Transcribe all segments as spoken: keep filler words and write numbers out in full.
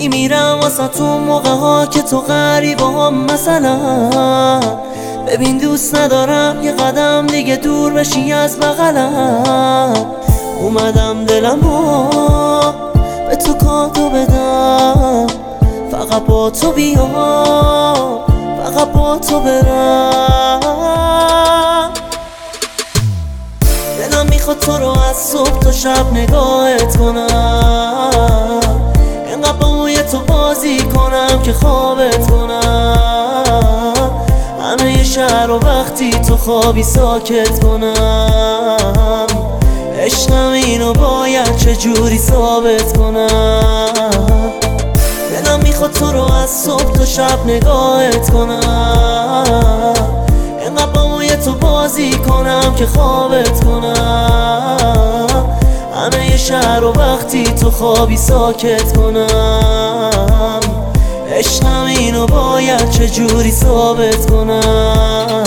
میمیرم واسه تو موقع ها که تو غریبه هم. مثلا ببین دوست ندارم یه قدم دیگه دور بشی از بغلم. اومدم دلمو به تو کادو بدم، فقط با تو بیام، فقط با تو برم. دلم میخواد تو رو از صبح تا شب نگاهت کنم، اینقدر با موی تو بازی کنم که خوابت کنم. همه ی شهر رو وقتی تو خوابی ساکت کنم. عشقم اینو باید چجوری ثابت کنم. دلم میخواد تو رو از صبح تا شب نگاهت کنم، اینقدر با موی تو بازی کنم که خوابت کنم. همه ی شهر رو وقتی تو خوابی ساکت کنم. عشقم اینو باید چجوری ثابت کنم.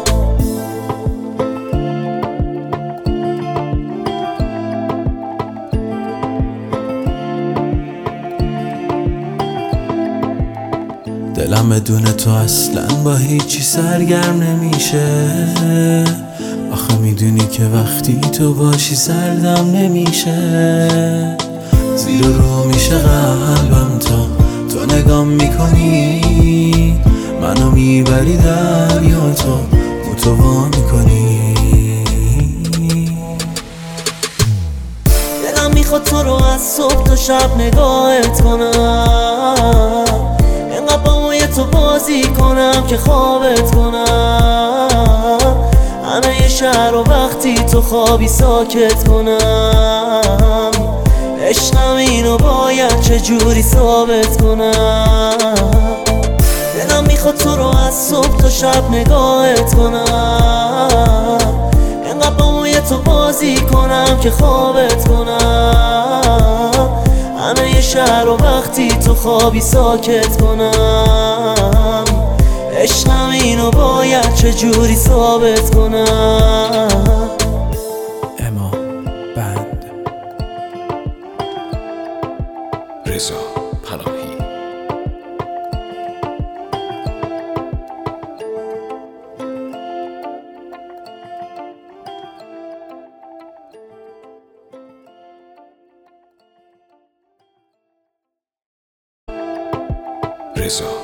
دلم بدون تو اصلا با هیچی سرگرم نمیشه. آخه میدونی که وقتی تو باشی سردم نمیشه. زیر رو میشه قلبم تا تو نگام میکنی، منو میبری دریا تو متوا میکنی. دلم میخواد تو رو از صبح تا شب نگاهت کنم، اینقدر با موی تو بازی کنم که خوابت کنم. همه ی شهر رو وقتی تو خوابی ساکت کنم. عشقم اینو باید چجوری ثابت کنم. دلم میخواد تو رو از صبح تا شب نگاهت کنم، اینقدر با موی تو بازی کنم که خوابت کنم. همه ی شهر رو وقتی تو خوابی ساکت کنم. عشقم اینو باید چجوری ثابت کنم. اما بند رضا پناهی. رضا